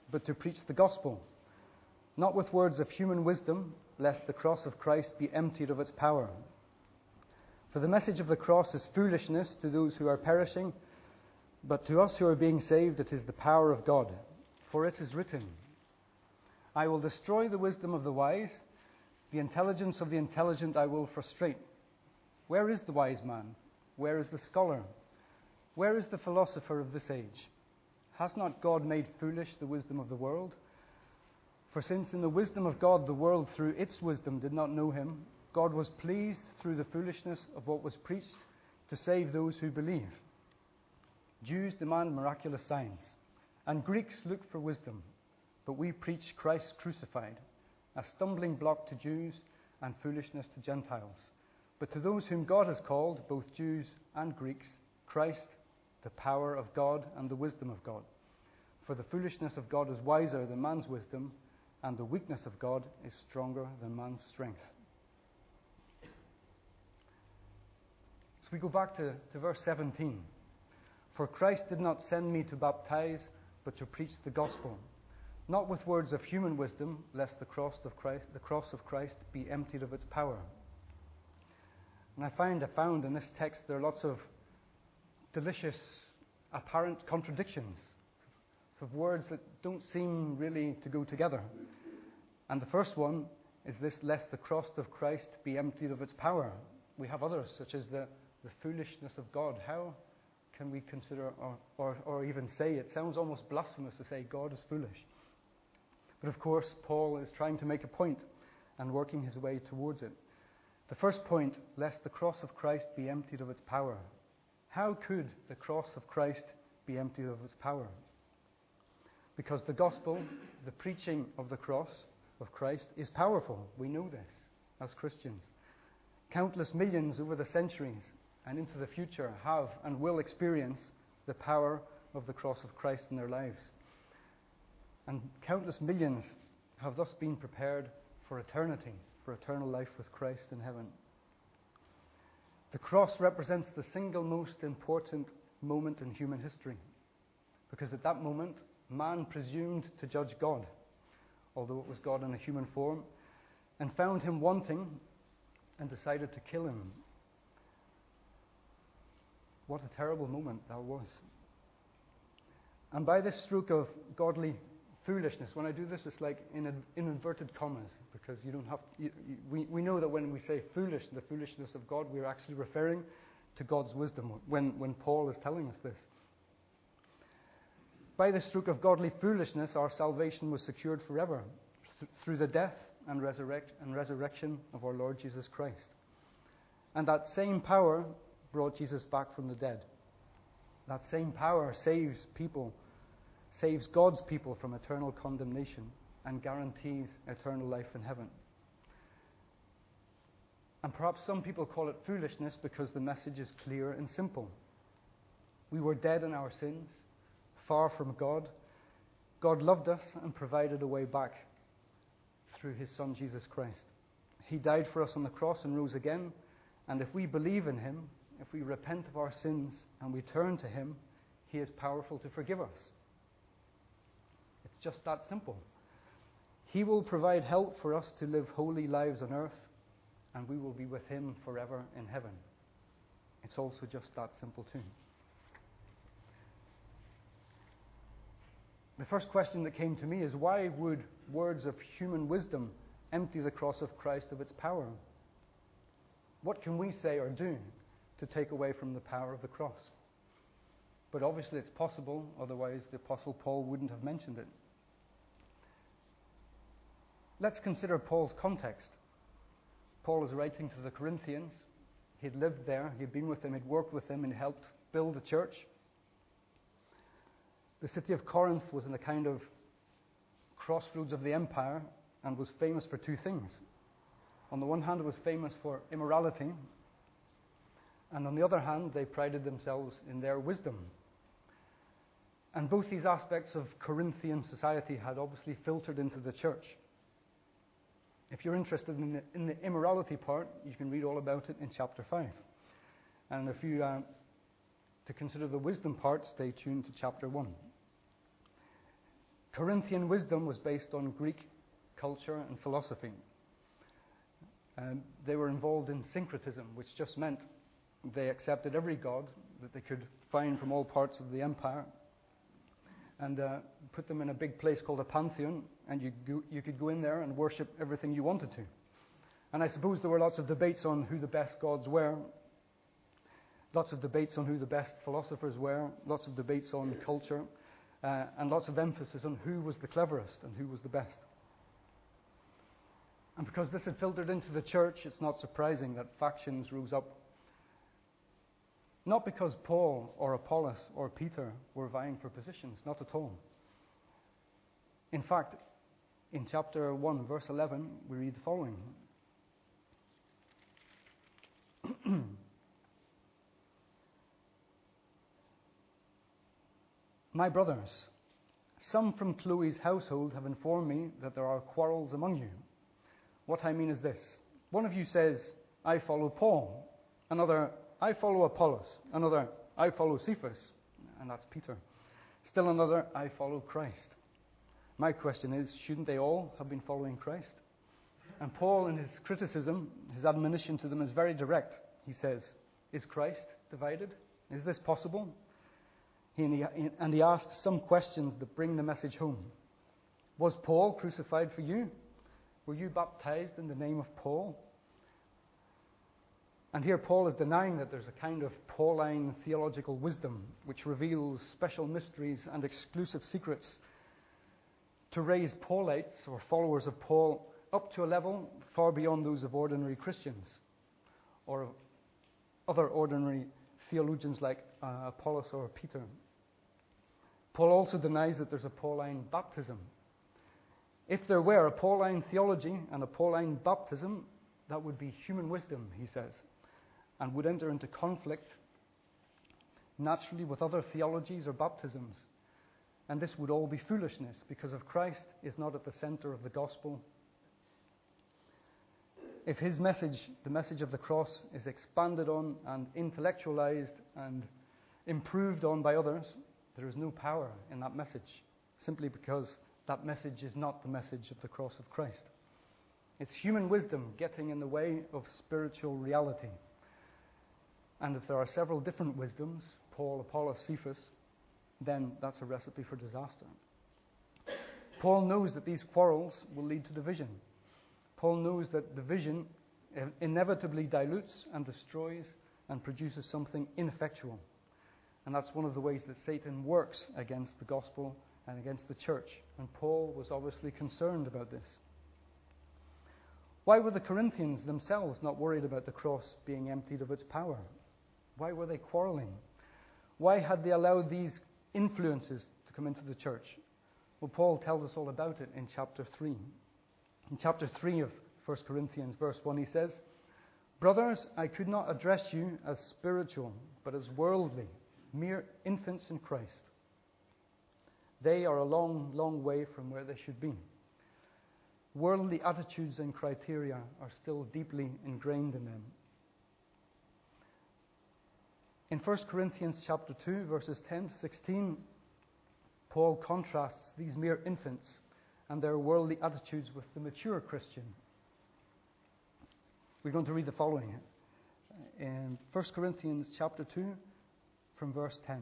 but to preach the gospel, not with words of human wisdom, lest the cross of Christ be emptied of its power. For the message of the cross is foolishness to those who are perishing, but to us who are being saved it is the power of God. For it is written, I will destroy the wisdom of the wise, the intelligence of the intelligent I will frustrate. Where is the wise man? Where is the scholar? Where is the philosopher of this age? Has not God made foolish the wisdom of the world? For since in the wisdom of God the world through its wisdom did not know him, God was pleased through the foolishness of what was preached to save those who believe. Jews demand miraculous signs, and Greeks look for wisdom, but we preach Christ crucified, a stumbling block to Jews and foolishness to Gentiles. But to those whom God has called, both Jews and Greeks, Christ, the power of God and the wisdom of God. For the foolishness of God is wiser than man's wisdom, and the weakness of God is stronger than man's strength. So we go back to verse 17. For Christ did not send me to baptize, but to preach the gospel, not with words of human wisdom, lest the cross of Christ be emptied of its power. And I found in this text there are lots of delicious, apparent contradictions of words that don't seem really to go together. And the first one is this, lest the cross of Christ be emptied of its power. We have others, such as the foolishness of God. How can we consider or even say, it sounds almost blasphemous to say God is foolish. But of course, Paul is trying to make a point and working his way towards it. The first point, lest the cross of Christ be emptied of its power. How could the cross of Christ be emptied of its power? Because the gospel, the preaching of the cross of Christ, is powerful. We know this as Christians. Countless millions over the centuries and into the future have and will experience the power of the cross of Christ in their lives. And countless millions have thus been prepared for eternity, for eternal life with Christ in heaven. The cross represents the single most important moment in human history, because at that moment, man presumed to judge God, although it was God in a human form, and found him wanting and decided to kill him. What a terrible moment that was. And by this stroke of godly foolishness, when I do this, it's like in inverted commas, because you don't have. We know that when we say foolish, the foolishness of God, we're actually referring to God's wisdom. When Paul is telling us this, by this stroke of godly foolishness, our salvation was secured forever through the death and resurrection of our Lord Jesus Christ. And that same power brought Jesus back from the dead. That same power saves God's people from eternal condemnation and guarantees eternal life in heaven. And perhaps some people call it foolishness because the message is clear and simple. We were dead in our sins, far from God. God loved us and provided a way back through his Son Jesus Christ. He died for us on the cross and rose again, and if we believe in him, if we repent of our sins and we turn to him, he is powerful to forgive us. It's just that simple. He will provide help for us to live holy lives on earth, and we will be with him forever in heaven. It's also just that simple too. The first question that came to me is, why would words of human wisdom empty the cross of Christ of its power? What can we say or do to take away from the power of the cross? But obviously it's possible, otherwise the Apostle Paul wouldn't have mentioned it. Let's consider Paul's context. Paul is writing to the Corinthians. He'd lived there, he'd been with them, he'd worked with them, and helped build the church. The city of Corinth was in a kind of crossroads of the empire and was famous for two things. On the one hand, it was famous for immorality, and on the other hand, they prided themselves in their wisdom. And both these aspects of Corinthian society had obviously filtered into the church. If you're interested in the immorality part, you can read all about it in chapter 5. And if you to consider the wisdom part, stay tuned to chapter 1. Corinthian wisdom was based on Greek culture and philosophy. They were involved in syncretism, which just meant they accepted every god that they could find from all parts of the empire and put them in a big place called a pantheon, and you could go in there and worship everything you wanted to. And I suppose there were lots of debates on who the best gods were, lots of debates on who the best philosophers were, lots of debates on culture, and lots of emphasis on who was the cleverest and who was the best. And because this had filtered into the church, it's not surprising that factions rose up. Not because Paul or Apollos or Peter were vying for positions, not at all. In fact, in chapter 1, verse 11, we read the following. My brothers, some from Chloe's household have informed me that there are quarrels among you. What I mean is this. One of you says, I follow Paul. Another, I follow Apollos. Another, I follow Cephas. And that's Peter. Still another, I follow Christ. My question is, shouldn't they all have been following Christ? And Paul, in his criticism, his admonition to them is very direct. He says, is Christ divided? Is this possible? And he asks some questions that bring the message home. Was Paul crucified for you? Were you baptized in the name of Paul? And here Paul is denying that there's a kind of Pauline theological wisdom which reveals special mysteries and exclusive secrets to raise Paulites, or followers of Paul, up to a level far beyond those of ordinary Christians or of other ordinary theologians like Apollos or Peter. Paul also denies that there's a Pauline baptism. If there were a Pauline theology and a Pauline baptism, that would be human wisdom, he says, and would enter into conflict naturally with other theologies or baptisms. And this would all be foolishness, because if Christ is not at the center of the gospel, if his message, the message of the cross, is expanded on and intellectualized and improved on by others, there is no power in that message, simply because that message is not the message of the cross of Christ. It's human wisdom getting in the way of spiritual reality. And if there are several different wisdoms, Paul, Apollos, Cephas, then that's a recipe for disaster. Paul knows that these quarrels will lead to division. Paul knows that division inevitably dilutes and destroys and produces something ineffectual. And that's one of the ways that Satan works against the gospel and against the church. And Paul was obviously concerned about this. Why were the Corinthians themselves not worried about the cross being emptied of its power? Why were they quarreling? Why had they allowed these influences to come into the church? Well, Paul tells us all about it in chapter 3. In chapter 3 of 1 Corinthians, verse 1, he says, Brothers, I could not address you as spiritual, but as worldly, mere infants in Christ. They are a long, long way from where they should be. Worldly attitudes and criteria are still deeply ingrained in them. In 1 Corinthians chapter 2, verses 10 to 16, Paul contrasts these mere infants and their worldly attitudes with the mature Christian. We're going to read the following in 1 Corinthians chapter 2 from verse 10.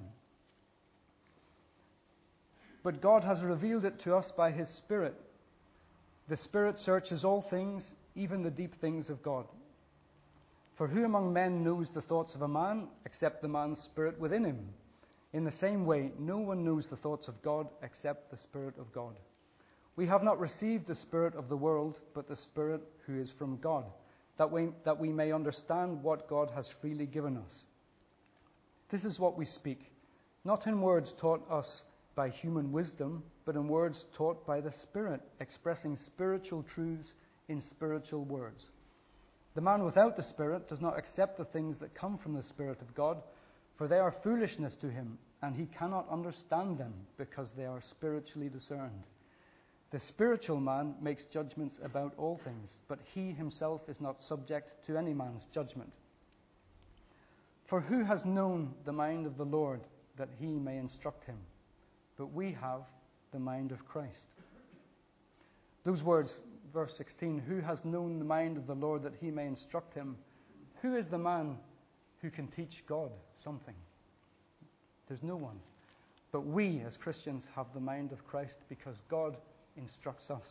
But God has revealed it to us by his Spirit. The Spirit searches all things, even the deep things of God. For who among men knows the thoughts of a man, except the man's spirit within him? In the same way, no one knows the thoughts of God, except the Spirit of God. We have not received the spirit of the world, but the Spirit who is from God, that we may understand what God has freely given us. This is what we speak, not in words taught us by human wisdom, but in words taught by the Spirit, expressing spiritual truths in spiritual words. The man without the Spirit does not accept the things that come from the Spirit of God, for they are foolishness to him, and he cannot understand them, because they are spiritually discerned. The spiritual man makes judgments about all things, but he himself is not subject to any man's judgment. For who has known the mind of the Lord, that he may instruct him? But we have the mind of Christ. Those words, verse 16, who has known the mind of the Lord that he may instruct him? Who is the man who can teach God something? There's no one. But we as Christians have the mind of Christ because God instructs us.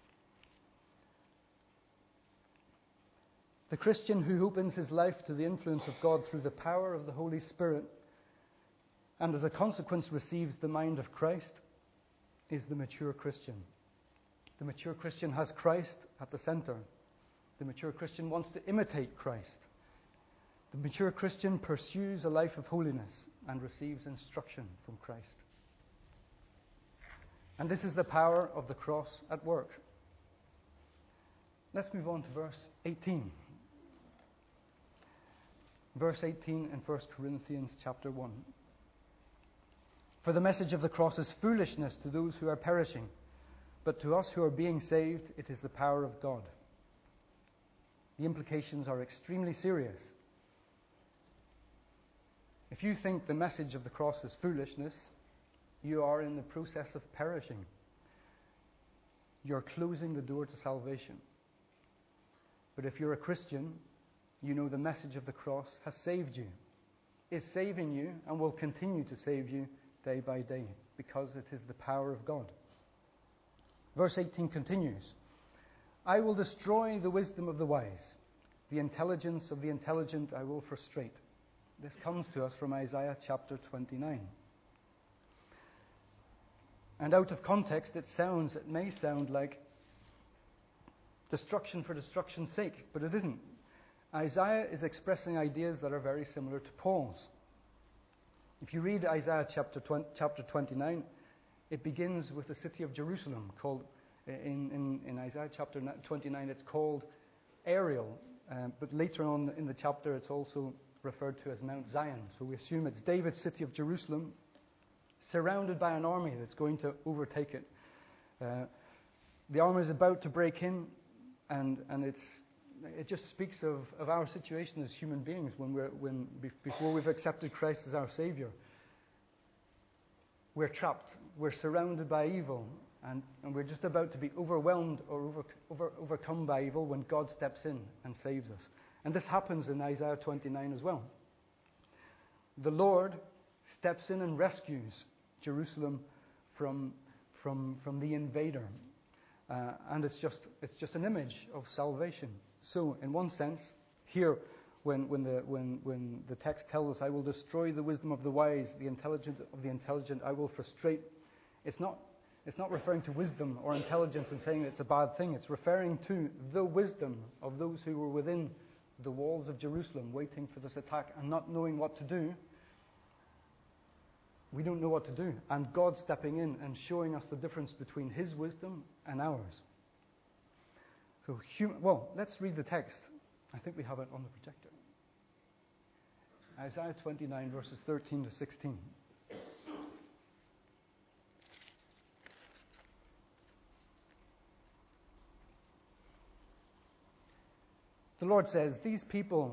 The Christian who opens his life to the influence of God through the power of the Holy Spirit and as a consequence receives the mind of Christ is the mature Christian. The mature Christian has Christ at the center. The mature Christian wants to imitate Christ. The mature Christian pursues a life of holiness and receives instruction from Christ. And this is the power of the cross at work. Let's move on to verse 18. Verse 18 in 1 Corinthians chapter 1. For the message of the cross is foolishness to those who are perishing, but to us who are being saved, it is the power of God. The implications are extremely serious. If you think the message of the cross is foolishness, you are in the process of perishing. You're closing the door to salvation. But if you're a Christian, you know the message of the cross has saved you, is saving you, and will continue to save you day by day, because it is the power of God. Verse 18 continues, I will destroy the wisdom of the wise, the intelligence of the intelligent I will frustrate. This comes to us from Isaiah chapter 29. And out of context, it may sound like destruction for destruction's sake, but it isn't. Isaiah is expressing ideas that are very similar to Paul's. If you read Isaiah chapter 29, it begins with the city of Jerusalem, called, in Isaiah chapter 29, it's called Ariel, but later on in the chapter it's also referred to as Mount Zion. So we assume it's David's city of Jerusalem, surrounded by an army that's going to overtake it. The army is about to break in, and it just speaks of our situation as human beings before we've accepted Christ as our Savior. We're trapped, we're surrounded by evil, and we're just about to be overwhelmed or overcome by evil when God steps in and saves us. And this happens in Isaiah 29 as well. The Lord steps in and rescues Jerusalem from the invader. And it's just an image of salvation. So, in one sense, here, when the text tells us, I will destroy the wisdom of the wise, the intelligence of the intelligent I will frustrate, it's not referring to wisdom or intelligence and saying it's a bad thing. It's referring to the wisdom of those who were within the walls of Jerusalem, waiting for this attack and not knowing what to do. We don't know what to do. And God stepping in and showing us the difference between His wisdom and ours. So, let's read the text. I think we have it on the projector. Isaiah 29, verses 13 to 16. The Lord says, these people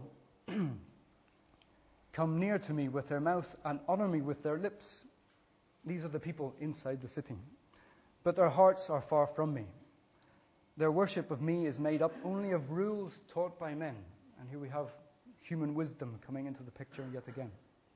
come near to me with their mouth and honor me with their lips. These are the people inside the city. But their hearts are far from me. Their worship of me is made up only of rules taught by men. And here we have human wisdom coming into the picture yet again.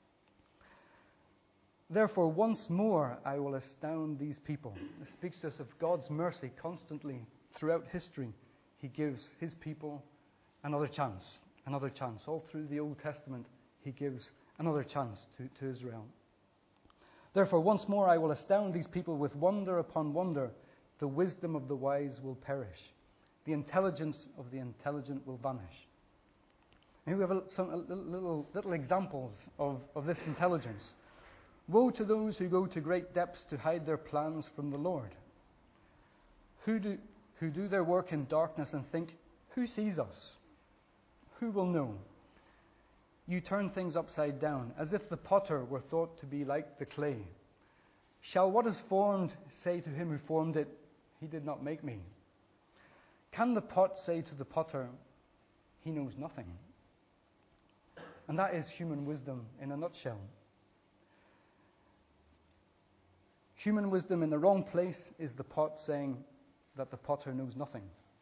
Therefore, once more I will astound these people. This speaks to us of God's mercy constantly throughout history. He gives His people another chance. All through the Old Testament, He gives another chance to Israel. Therefore, once more I will astound these people with wonder upon wonder. The wisdom of the wise will perish. The intelligence of the intelligent will vanish. And here we have some little examples of this intelligence. Woe to those who go to great depths to hide their plans from the Lord, who do their work in darkness and think, who sees us? Who will know? You turn things upside down, as if the potter were thought to be like the clay. Shall what is formed say to him who formed it, he did not make me? Can the pot say to the potter, he knows nothing? And that is human wisdom in a nutshell. Human wisdom in the wrong place is the pot saying that the potter knows nothing.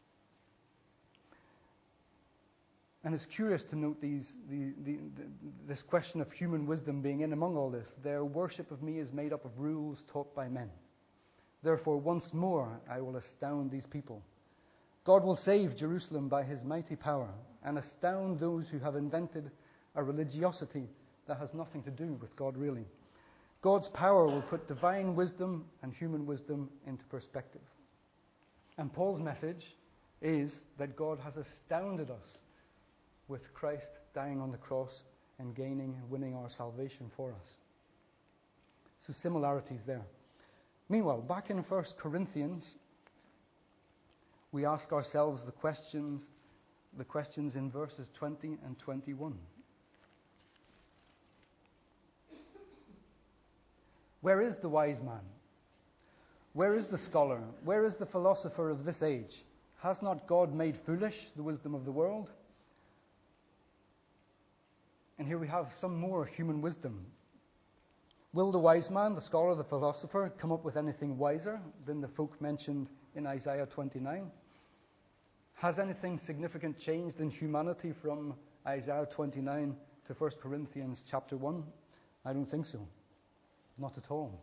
And it's curious to note this question of human wisdom being in among all this. Their worship of me is made up of rules taught by men. Therefore, once more, I will astound these people. God will save Jerusalem by his mighty power and astound those who have invented a religiosity that has nothing to do with God really. God's power will put divine wisdom and human wisdom into perspective. And Paul's message is that God has astounded us with Christ dying on the cross and gaining and winning our salvation for us. So similarities there. Meanwhile, back in 1 Corinthians, we ask ourselves the questions in verses 20 and 21. Where is the wise man? Where is the scholar? Where is the philosopher of this age? Has not God made foolish the wisdom of the world? And here we have some more human wisdom. Will the wise man, the scholar, the philosopher, come up with anything wiser than the folk mentioned in Isaiah 29? Has anything significant changed in humanity from Isaiah 29 to 1 Corinthians chapter 1? I don't think so. Not at all.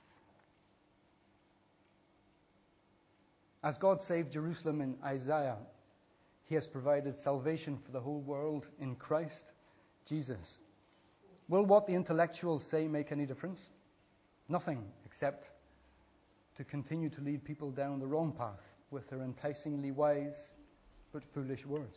As God saved Jerusalem in Isaiah, he has provided salvation for the whole world in Christ Jesus. Will what the intellectuals say make any difference? Nothing, except to continue to lead people down the wrong path with their enticingly wise but foolish words.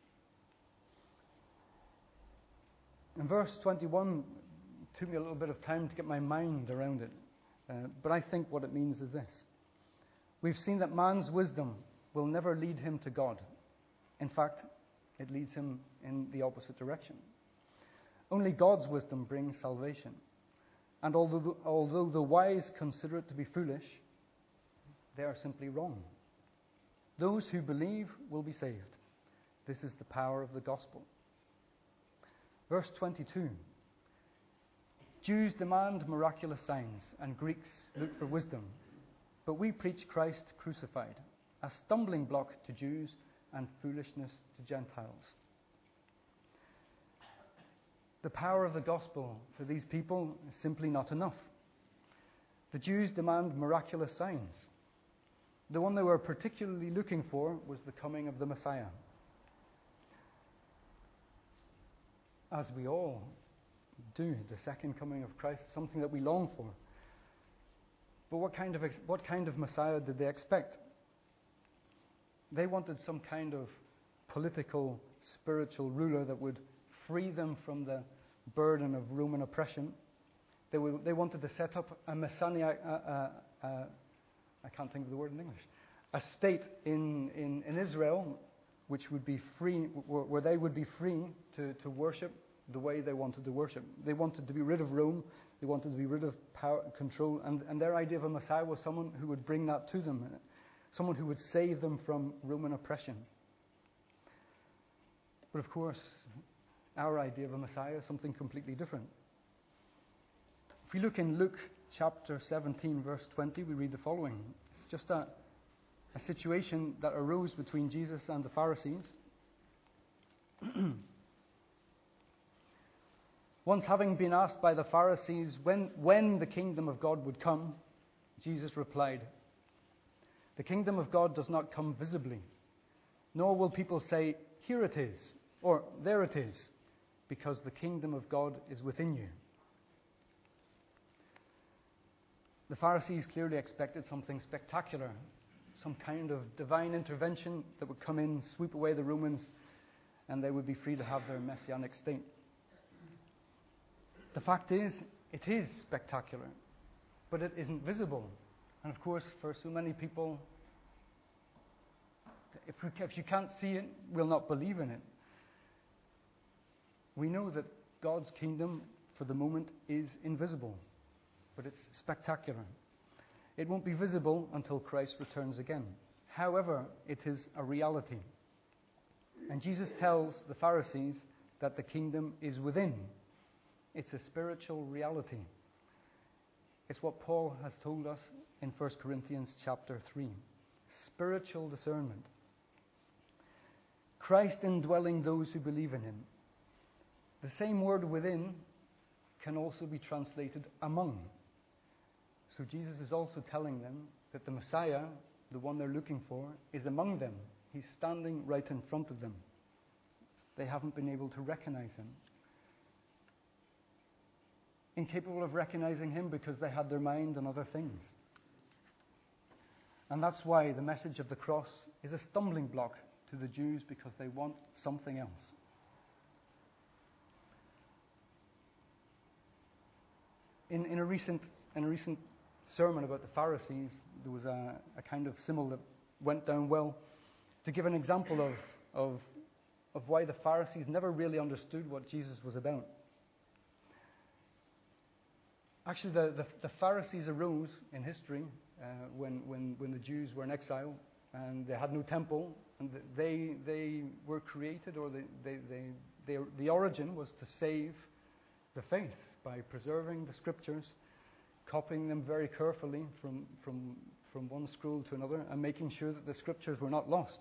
In verse 21, it took me a little bit of time to get my mind around it, but I think what it means is this. We've seen that man's wisdom will never lead him to God. In fact, it leads him in the opposite direction. Only God's wisdom brings salvation. And although the wise consider it to be foolish, they are simply wrong. Those who believe will be saved. This is the power of the gospel. Verse 22. Jews demand miraculous signs, and Greeks look for wisdom. But we preach Christ crucified, a stumbling block to Jews and foolishness to Gentiles. The power of the gospel for these people is simply not enough. The Jews demand miraculous signs. The one they were particularly looking for was the coming of the Messiah. As we all do, the second coming of Christ is something that we long for. But what kind of Messiah did they expect? They wanted some kind of political, spiritual ruler that would free them from the burden of Roman oppression. They wanted to set up a Messianic, I can't think of the word in English, a state in Israel which would be free, where they would be free to worship the way they wanted to worship. They wanted to be rid of Rome. They wanted to be rid of power, control, and their idea of a Messiah was someone who would bring that to them, someone who would save them from Roman oppression. But of course, our idea of a Messiah is something completely different. If we look in Luke chapter 17, verse 20, we read the following. It's just a situation that arose between Jesus and the Pharisees. Once having been asked by the Pharisees when the kingdom of God would come, Jesus replied, "The kingdom of God does not come visibly, nor will people say, 'Here it is,' or 'There it is,' because the kingdom of God is within you." The Pharisees clearly expected something spectacular, some kind of divine intervention that would come in, sweep away the Romans, and they would be free to have their messianic state. The fact is, it is spectacular, but it isn't visible. And of course, for so many people, if you can't see it, we'll not believe in it. We know that God's kingdom, for the moment, is invisible, but it's spectacular. It won't be visible until Christ returns again. However, it is a reality. And Jesus tells the Pharisees that the kingdom is within. It's a spiritual reality. It's what Paul has told us in 1 Corinthians chapter 3. Spiritual discernment. Christ indwelling those who believe in him. The same word within can also be translated among. So Jesus is also telling them that the Messiah, the one they're looking for, is among them. He's standing right in front of them. They haven't been able to recognize him. Incapable of recognizing him because they had their mind on other things. And that's why the message of the cross is a stumbling block to the Jews, because they want something else. In a recent sermon about the Pharisees, there was a kind of symbol that went down well to give an example of why the Pharisees never really understood what Jesus was about. Actually, the Pharisees arose in history when the Jews were in exile and they had no temple, and they were created, or the origin was to save the faith by preserving the scriptures, copying them very carefully from one scroll to another, and making sure that the scriptures were not lost.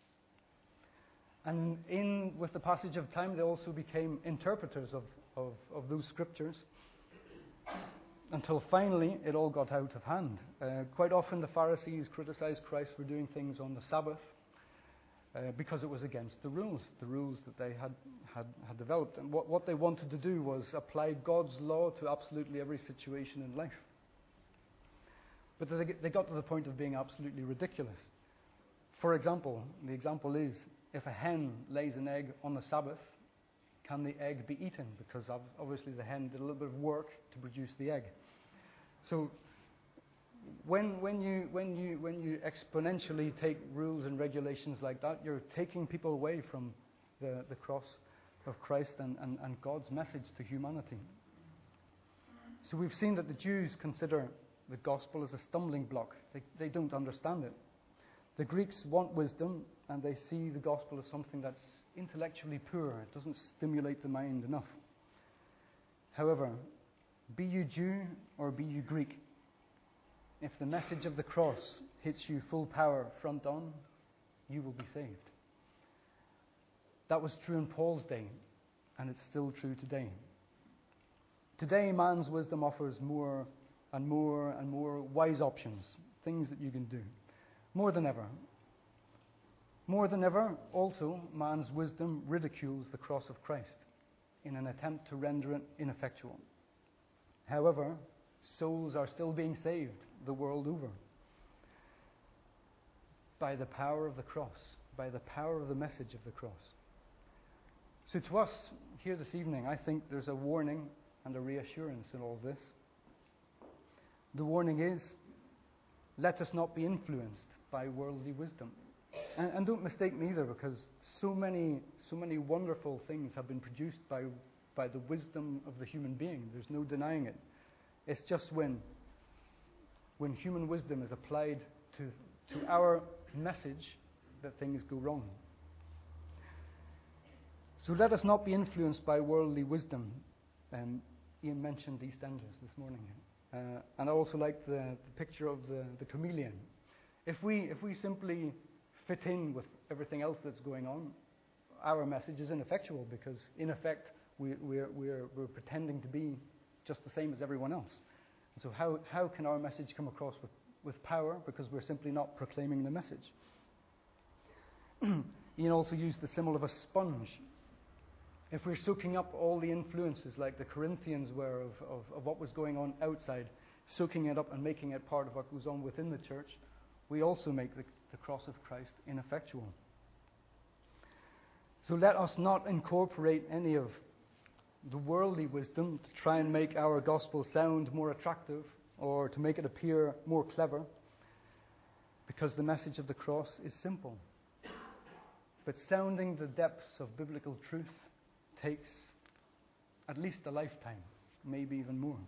And with the passage of time, they also became interpreters of those scriptures, until finally it all got out of hand. Quite often the Pharisees criticized Christ for doing things on the Sabbath because it was against the rules that they had developed. And what they wanted to do was apply God's law to absolutely every situation in life. But they got to the point of being absolutely ridiculous. For example, the example is, if a hen lays an egg on the Sabbath, can the egg be eaten? Because obviously the hen did a little bit of work to produce the egg. So when you exponentially take rules and regulations like that, you're taking people away from the cross of Christ and God's message to humanity. So we've seen that the Jews consider the gospel as a stumbling block. They don't understand it. The Greeks want wisdom, and they see the gospel as something that's intellectually poor. It doesn't stimulate the mind enough. However, be you Jew or be you Greek, if the message of the cross hits you full power front on, you will be saved. That was true in Paul's day, and it's still true today. Today, man's wisdom offers more and more and more wise options, things that you can do, more than ever. More than ever, also, man's wisdom ridicules the cross of Christ in an attempt to render it ineffectual. However, souls are still being saved the world over by the power of the cross, by the power of the message of the cross. So to us here this evening, I think there's a warning and a reassurance in all this. The warning is, let us not be influenced by worldly wisdom. And don't mistake me either, because so many wonderful things have been produced by the wisdom of the human being. There's no denying it. It's just when human wisdom is applied to our message that things go wrong. So let us not be influenced by worldly wisdom. Ian mentioned EastEnders this morning. And I also like the picture of the chameleon. If we simply fit in with everything else that's going on, our message is ineffectual, because in effect we're pretending to be just the same as everyone else. And so how can our message come across with power? Because we're simply not proclaiming the message. Ian also used the symbol of a sponge. If we're soaking up all the influences like the Corinthians were of what was going on outside, soaking it up and making it part of what goes on within the church, we also make the cross of Christ ineffectual. So let us not incorporate any of the worldly wisdom to try and make our gospel sound more attractive or to make it appear more clever, because the message of the cross is simple. But sounding the depths of biblical truth takes at least a lifetime, maybe even more.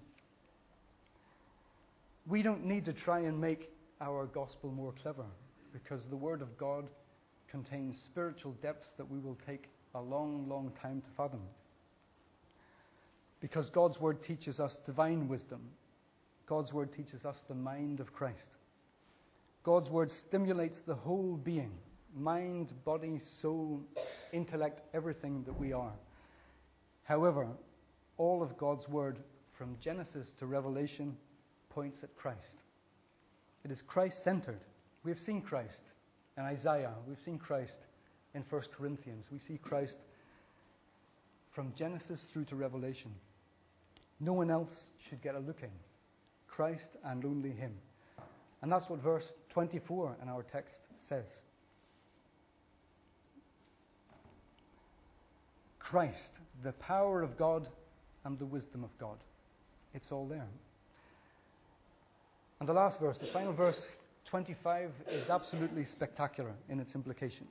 We don't need to try and make our gospel more clever, because the Word of God contains spiritual depths that we will take a long, long time to fathom. Because God's Word teaches us divine wisdom, God's Word teaches us the mind of Christ. God's Word stimulates the whole being, mind, body, soul, intellect, everything that we are. However, all of God's Word, from Genesis to Revelation, points at Christ. It is Christ-centered. We've seen Christ in Isaiah. We've seen Christ in 1 Corinthians. We see Christ from Genesis through to Revelation. No one else should get a look in. Christ and only Him. And that's what verse 24 in our text says. Christ, the power of God and the wisdom of God. It's all there. And the last verse, the final verse, 25, is absolutely spectacular in its implications.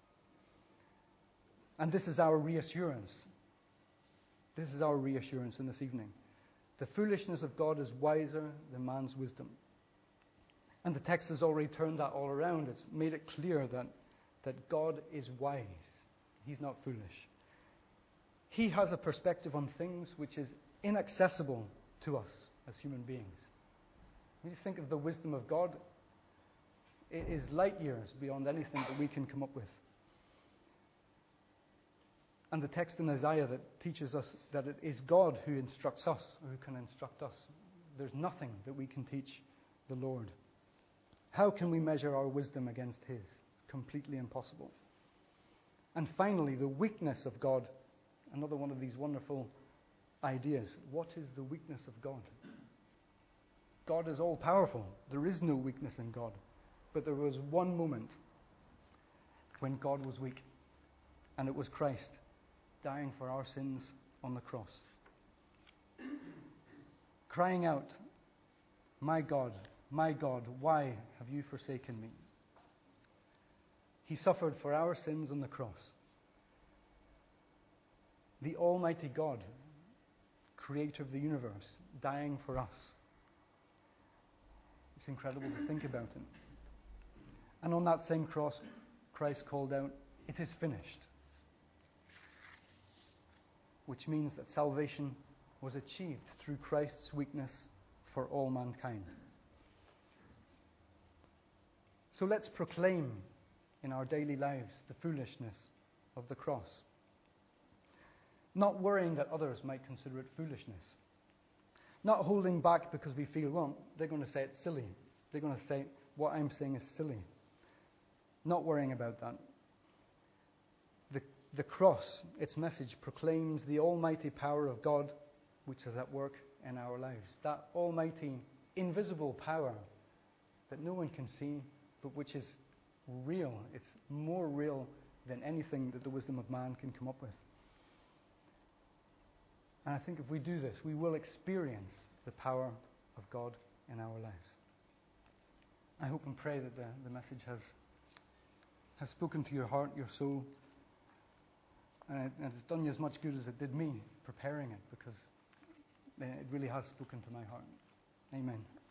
And this is our reassurance. This is our reassurance in this evening. The foolishness of God is wiser than man's wisdom. And the text has already turned that all around. It's made it clear that God is wise. He's not foolish. He has a perspective on things which is inaccessible to us as human beings. When you think of the wisdom of God, it is light years beyond anything that we can come up with. And the text in Isaiah that teaches us that it is God who instructs us, or who can instruct us. There's nothing that we can teach the Lord. How can we measure our wisdom against His? It's completely impossible. And finally, the weakness of God. Another one of these wonderful ideas. What is the weakness of God? God is all-powerful. There is no weakness in God. But there was one moment when God was weak. And it was Christ dying for our sins on the cross. Crying out, my God, why have you forsaken me?" He suffered for our sins on the cross. The Almighty God, Creator of the universe, dying for us. It's incredible to think about Him. And on that same cross, Christ called out, "It is finished." Which means that salvation was achieved through Christ's weakness for all mankind. So let's proclaim in our daily lives the foolishness of the cross. Not worrying that others might consider it foolishness. Not holding back because we feel, well, they're going to say it's silly. They're going to say what I'm saying is silly. Not worrying about that. The cross, its message, proclaims the almighty power of God which is at work in our lives. That almighty, invisible power that no one can see, but which is real. It's more real than anything that the wisdom of man can come up with. And I think if we do this, we will experience the power of God in our lives. I hope and pray that the message has spoken to your heart, your soul, and it's done you as much good as it did me preparing it, because it really has spoken to my heart. Amen.